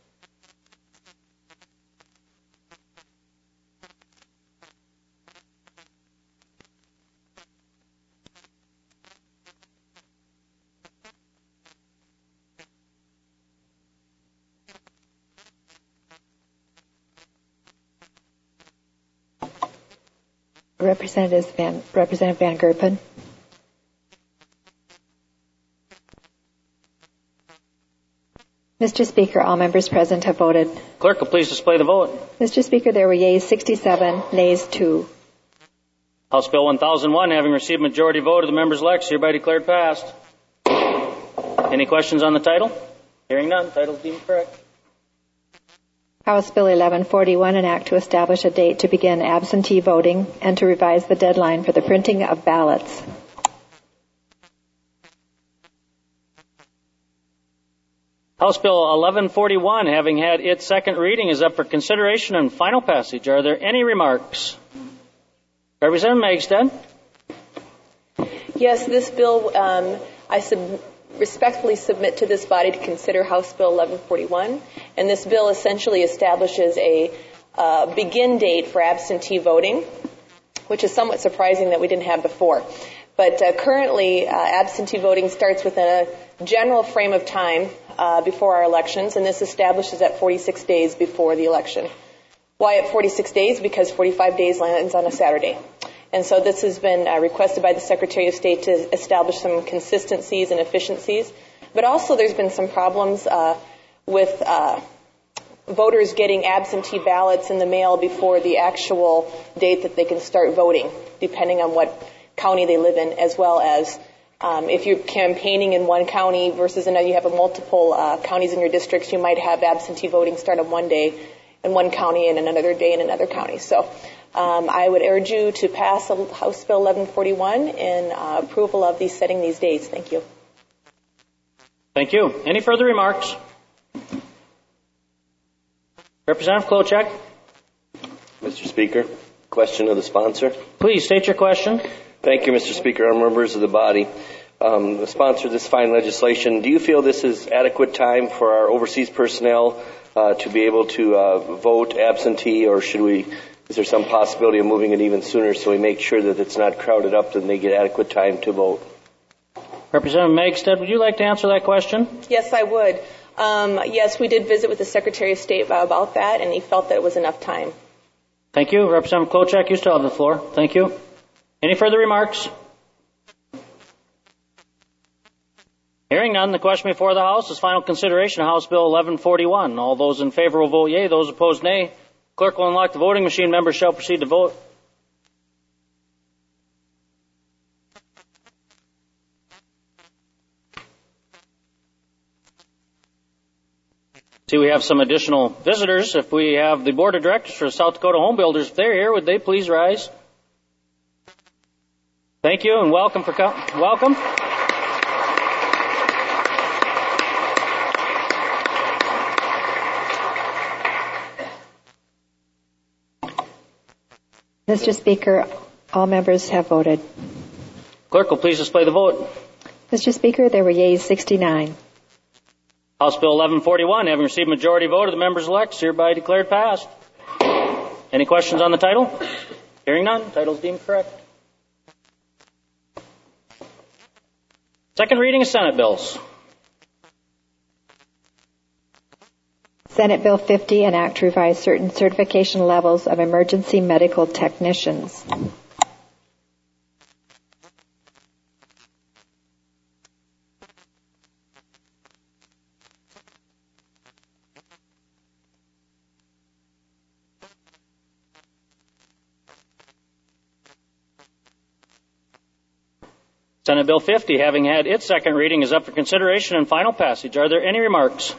Representative Van, Representative Van Gerpen. Mister Speaker, all members present have voted. Clerk will please display the vote. Mister Speaker, there were yeas sixty-seven, nays two. House Bill one thousand one, having received majority vote of the members elect, hereby declared passed. Any questions on the title? Hearing none, title is deemed correct. House Bill eleven forty-one, an act to establish a date to begin absentee voting and to revise the deadline for the printing of ballots. House Bill eleven forty-one, having had its second reading, is up for consideration and final passage. Are there any remarks? Representative Megstad. Yes, this bill, um, I sub- respectfully submit to this body to consider House Bill eleven forty-one. And this bill essentially establishes a uh, begin date for absentee voting, which is somewhat surprising that we didn't have before. But uh, currently, uh, absentee voting starts within a general frame of time uh, before our elections, and this establishes at forty-six days before the election. Why at forty-six days? Because forty-five days lands on a Saturday. And so this has been uh, requested by the Secretary of State to establish some consistencies and efficiencies. But also there's been some problems uh, with uh, voters getting absentee ballots in the mail before the actual date that they can start voting, depending on what county they live in, as well as um, if you're campaigning in one county versus another, you have a multiple uh, counties in your districts, you might have absentee voting start on one day in one county and another day in another county. So um, I would urge you to pass House Bill eleven forty-one in uh, approval of these setting these dates. Thank you. Thank you. Any further remarks? Representative Klochek. Mister Speaker, question of the sponsor. Please state your question. Thank you, Mister Speaker. Our members of the body. Um, the sponsor of this fine legislation, do you feel this is adequate time for our overseas personnel uh, to be able to uh, vote absentee, or should we, is there some possibility of moving it even sooner so we make sure that it's not crowded up and they get adequate time to vote? Representative Megstad, would you like to answer that question? Yes, I would. Um, yes, we did visit with the Secretary of State about that, and he felt that it was enough time. Thank you. Representative Klochek, you still have the floor. Thank you. Any further remarks? Hearing none, the question before the House is final consideration of House Bill eleven forty-one. All those in favor will vote yea. Those opposed, nay. Clerk will unlock the voting machine. Members shall proceed to vote. See, we have some additional visitors. If we have the Board of Directors for South Dakota Home Builders, if they're here, would they please rise? Thank you, and welcome for com- welcome. Mister Speaker, all members have voted. Clerk will please display the vote. Mister Speaker, there were yeas sixty-nine. House Bill eleven forty-one, having received majority vote of the members elect, hereby declared passed. Any questions on the title? Hearing none, title is deemed correct. Second reading of Senate bills. Senate Bill fifty, an act to revise certain certification levels of emergency medical technicians. Senate Bill fifty, having had its second reading, is up for consideration and final passage. Are there any remarks?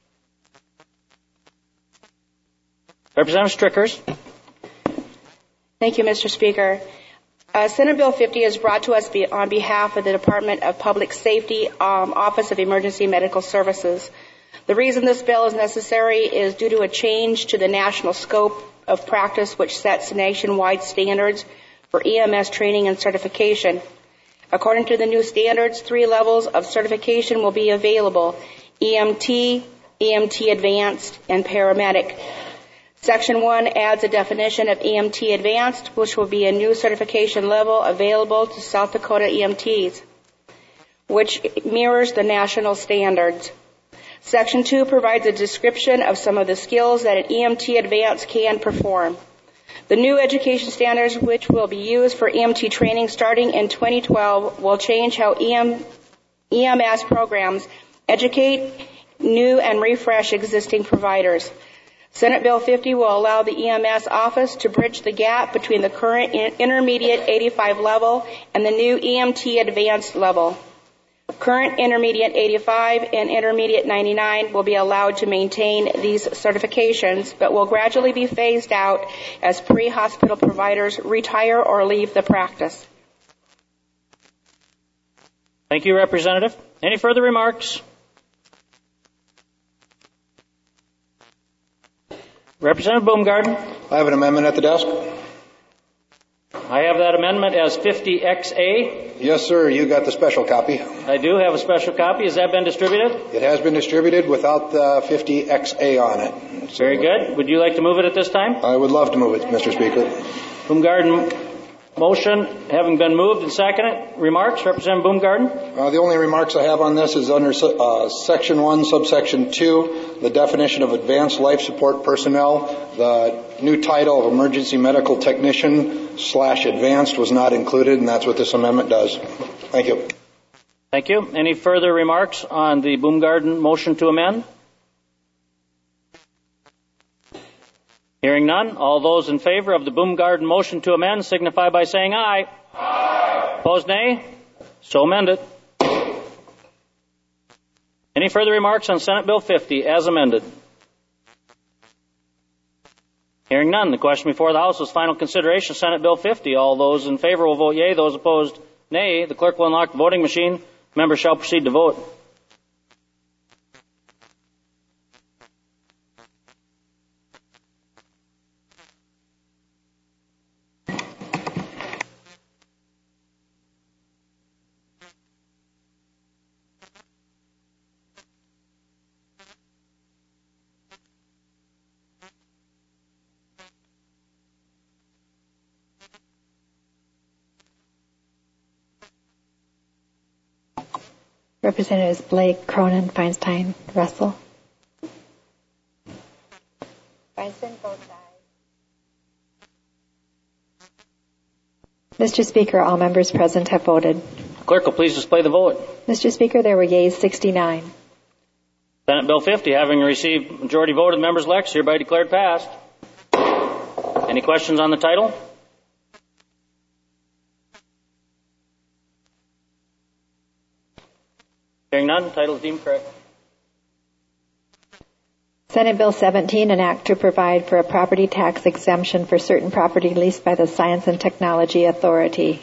Representative Strickers. Thank you, Mister Speaker. Uh, Senate Bill fifty is brought to us be, on behalf of the Department of Public Safety, um, Office of Emergency Medical Services. The reason this bill is necessary is due to a change to the national scope of practice, which sets nationwide standards for E M S training and certification. According to the new standards, three levels of certification will be available: E M T, E M T Advanced, and Paramedic. Section one adds a definition of E M T Advanced, which will be a new certification level available to South Dakota E M Ts, which mirrors the national standards. Section two provides a description of some of the skills that an E M T Advanced can perform. The new education standards, which will be used for E M T training starting in twenty twelve, will change how E M, E M S programs educate new and refresh existing providers. Senate Bill fifty will allow the E M S office to bridge the gap between the current intermediate eighty-five level and the new E M T Advanced level. Current intermediate eighty-five and intermediate ninety-nine will be allowed to maintain these certifications, but will gradually be phased out as pre-hospital providers retire or leave the practice. Thank you, Representative. Any further remarks? Representative Baumgarten. I have an amendment at the desk. I have that amendment as fifty X A. Yes, sir. You got the special copy. I do have a special copy. Has that been distributed? It has been distributed without the fifty X A on it. So Very good. Would you like to move it at this time? I would love to move it, Mister Speaker. Baumgarten motion having been moved and seconded. Remarks, Representative Baumgarten? Uh, the only remarks I have on this is under uh, Section one, Subsection two, the definition of advanced life support personnel. The new title of emergency medical technician slash advanced was not included, and that's what this amendment does. Thank you. Thank you. Any further remarks on the Baumgarten motion to amend? Hearing none, all those in favor of the Baumgarten motion to amend signify by saying aye. Aye. Opposed, nay? So amended. Any further remarks on Senate Bill fifty as amended? Hearing none, the question before the House is final consideration of Senate Bill fifty. All those in favor will vote yea. Those opposed, nay. The clerk will unlock the voting machine. Members shall proceed to vote. Representatives Blake, Cronin, Feinstein, Russell. Feinstein, both sides. Mister Speaker, all members present have voted. Clerk will please display the vote. Mister Speaker, there were yeas sixty-nine. Senate Bill fifty, having received majority vote of the members elect, hereby declared passed. Any questions on the title? Hearing none, title is deemed correct. Senate Bill seventeen, an act to provide for a property tax exemption for certain property leased by the Science and Technology Authority.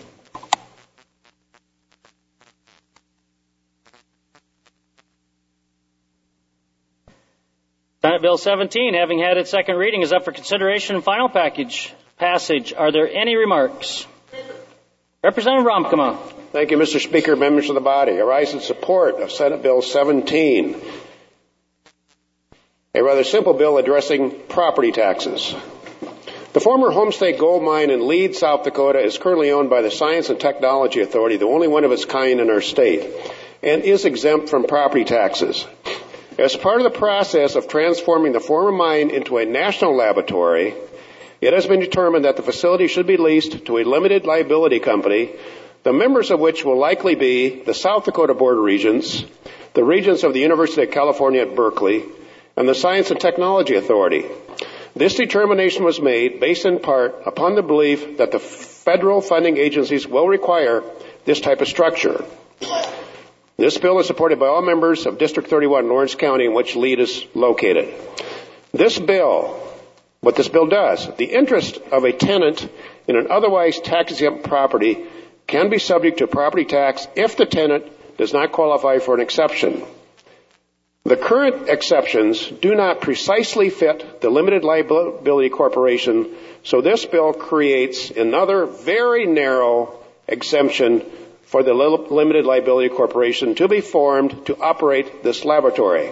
Senate Bill seventeen, having had its second reading, is up for consideration and final package passage. Are there any remarks? Representative Ramkema. Thank you, Mister Speaker. Members of the body, I rise in support of Senate Bill seventeen, a rather simple bill addressing property taxes. The former Homestake Gold Mine in Leeds, South Dakota, is currently owned by the Science and Technology Authority, the only one of its kind in our state, and is exempt from property taxes. As part of the process of transforming the former mine into a national laboratory, it has been determined that the facility should be leased to a limited liability company, the members of which will likely be the South Dakota Board of Regents, the Regents of the University of California at Berkeley, and the Science and Technology Authority. This determination was made based in part upon the belief that the federal funding agencies will require this type of structure. This bill is supported by all members of District thirty-one, Lawrence County, in which LEED is located. This bill, what this bill does, the interest of a tenant in an otherwise tax-exempt property can be subject to property tax if the tenant does not qualify for an exception. The current exceptions do not precisely fit the limited liability corporation, so this bill creates another very narrow exemption for the limited liability corporation to be formed to operate this laboratory.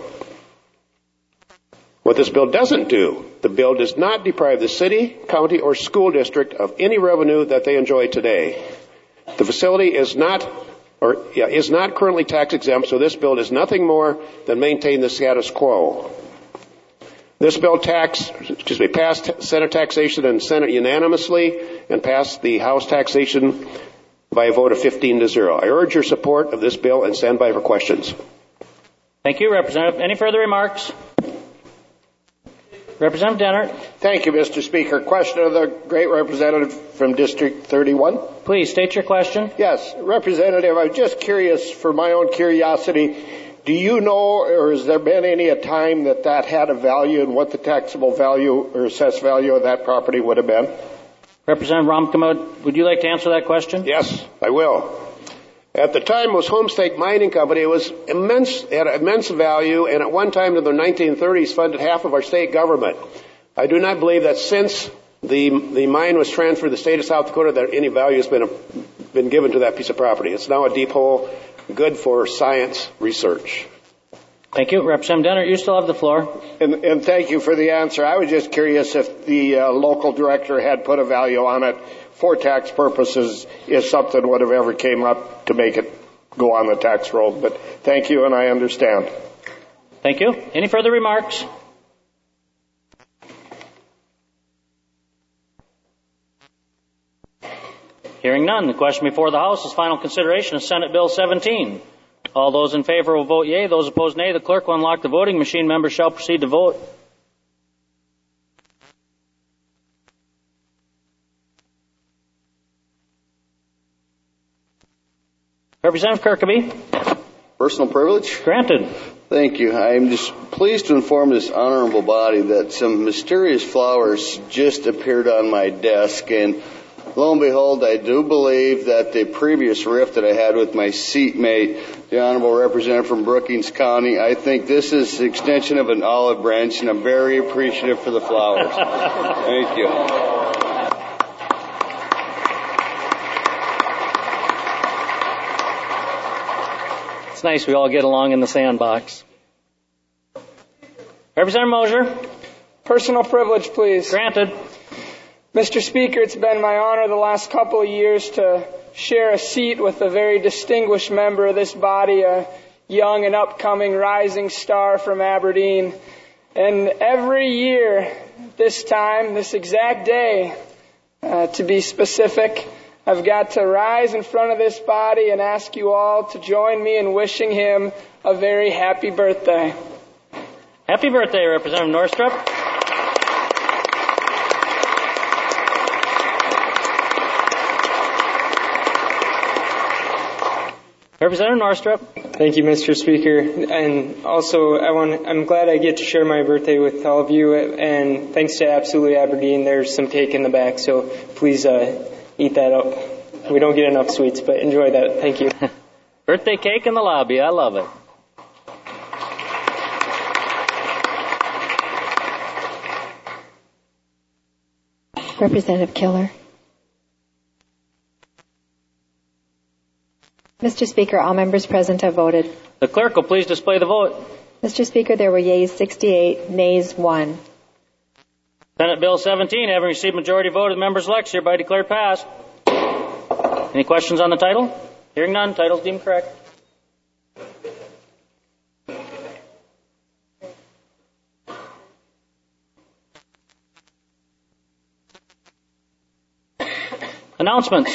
What this bill doesn't do, the bill does not deprive the city, county, or school district of any revenue that they enjoy today. The facility is not or yeah, is not currently tax exempt, so this bill does nothing more than maintain the status quo. This bill tax, excuse me, passed Senate taxation and Senate unanimously and passed the House taxation by a vote of fifteen to zero. I urge your support of this bill and stand by for questions. Thank you, Representative. Any further remarks? Representative Dennert. Thank you, Mister Speaker. Question of the great representative from District thirty-one. Please state your question. Yes, Representative, I'm just curious, for my own curiosity, do you know, or has there been any a time that that had a value and what the taxable value or assessed value of that property would have been? Representative Romkema, would you like to answer that question? Yes, I will. At the time, it was Homestake Mining Company. It was immense, had immense value, and at one time in the nineteen thirties funded half of our state government. I do not believe that since the the mine was transferred to the state of South Dakota that any value has been been given to that piece of property. It's now a deep hole, good for science research. Thank you. Representative Dennert, you still have the floor. And, and thank you for the answer. I was just curious if the uh, local director had put a value on it for tax purposes, if something would have ever came up to make it go on the tax roll. But thank you, and I understand. Thank you. Any further remarks? Hearing none, the question before the House is final consideration of Senate Bill seventeen. All those in favor will vote yea. Those opposed nay. The clerk will unlock the voting machine. Members shall proceed to vote. Representative Kirkeby. Personal privilege? Granted. Thank you. I am just pleased to inform this honorable body that some mysterious flowers just appeared on my desk, and lo and behold, I do believe that the previous rift that I had with my seatmate, the honorable representative from Brookings County, I think this is the extension of an olive branch, and I'm very appreciative for the flowers. Thank you. It's nice we all get along in the sandbox. Representative Mosier. Personal privilege, please. Granted. Mister Speaker, it's been my honor the last couple of years to share a seat with a very distinguished member of this body, a young and upcoming rising star from Aberdeen. And every year, this time, this exact day, uh, to be specific, I've got to rise in front of this body and ask you all to join me in wishing him a very happy birthday. Happy birthday, Representative Northrup. Representative Northrup. Thank you, Mister Speaker. And also, I want, I'm glad I get to share my birthday with all of you. And thanks to Absolutely Aberdeen, there's some cake in the back, so please uh, eat that up. We don't get enough sweets, but enjoy that. Thank you. Birthday cake in the lobby. I love it. Representative Killer. Mister Speaker, all members present have voted. The clerk will please display the vote. Mister Speaker, there were yeas sixty-eight, nays one. Senate Bill seventeen, having received majority vote of the members elect, hereby declared passed. Any questions on the title? Hearing none, title is deemed correct. Announcements.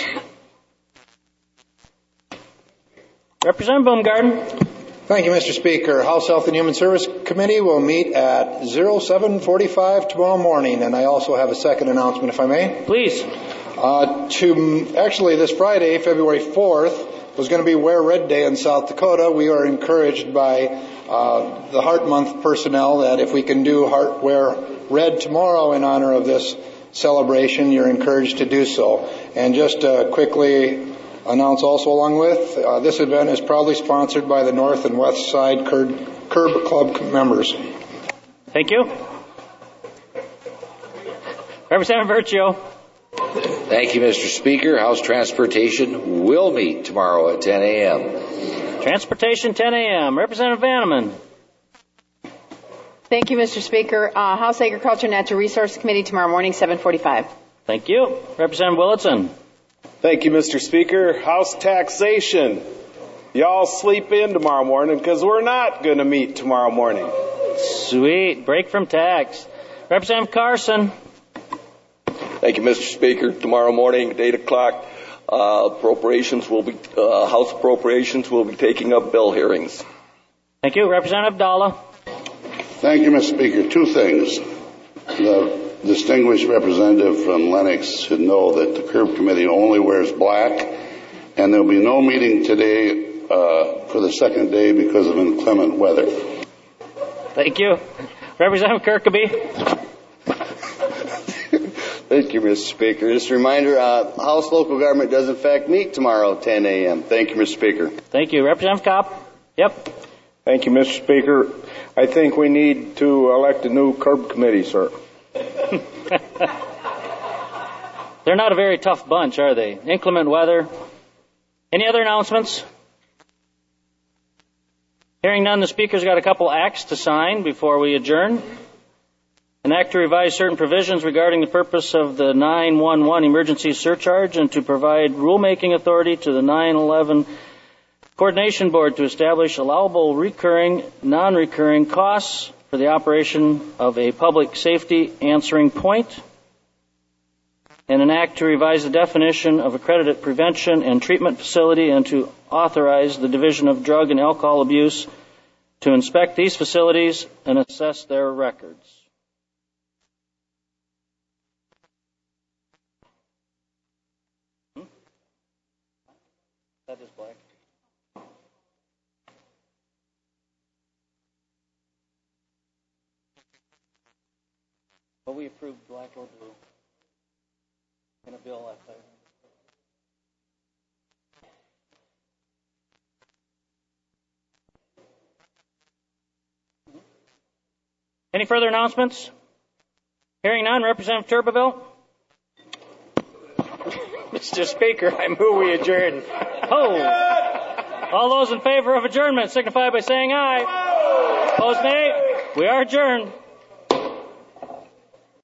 Representative Baumgarten. Thank you, Mister Speaker. House Health and Human Service Committee will meet at oh seven forty-five tomorrow morning, and I also have a second announcement, if I may. Please. Uh, to actually, this Friday, February fourth, was going to be Wear Red Day in South Dakota. We are encouraged by uh, the Heart Month personnel that if we can do Heart Wear Red tomorrow in honor of this celebration, you're encouraged to do so. And just uh, quickly announce also along with, uh, this event is proudly sponsored by the North and West Side Curb, Curb Club members. Thank you. Representative Virtue. Thank you, Mister Speaker. House Transportation will meet tomorrow at ten a.m. Transportation, ten a.m. Representative Vanneman. Thank you, Mister Speaker. Uh, House Agriculture and Natural Resources Committee tomorrow morning, seven forty-five. Thank you. Representative Willitson. Thank you, Mister Speaker. House Taxation. Y'all sleep in tomorrow morning because we're not going to meet tomorrow morning. Sweet. Break from tax. Representative Carson. Thank you, Mister Speaker. Tomorrow morning at eight o'clock, uh, appropriations will be, uh, House appropriations will be taking up bill hearings. Thank you. Representative Abdallah. Thank you, Mister Speaker. Two things. The distinguished representative from Lennox should know that the Curb Committee only wears black, and there will be no meeting today uh, for the second day because of inclement weather. Thank you. Representative Kirkeby. Thank you, Mister Speaker. Just a reminder, uh, House Local Government does in fact meet tomorrow at ten a.m. Thank you, Mister Speaker. Thank you. Representative Kopp. Yep. Thank you, Mister Speaker. I think we need to elect a new Curb Committee, sir. They're not a very tough bunch, are they? Inclement weather. Any other announcements? Hearing none, the Speaker's got a couple acts to sign before we adjourn. An act to revise certain provisions regarding the purpose of the nine one one emergency surcharge and to provide rulemaking authority to the nine eleven Coordination Board to establish allowable recurring, non-recurring costs for the operation of a public safety answering point. And an act to revise the definition of accredited prevention and treatment facility and to authorize the Division of Drug and Alcohol Abuse to inspect these facilities and assess their records. That is black. Well, we approved black or blue in a bill last time. Any further announcements? Hearing none, Representative Turbeville. Mister Speaker, I move we adjourn. Oh! All those in favor of adjournment signify by saying aye. Opposed, nay. We are adjourned.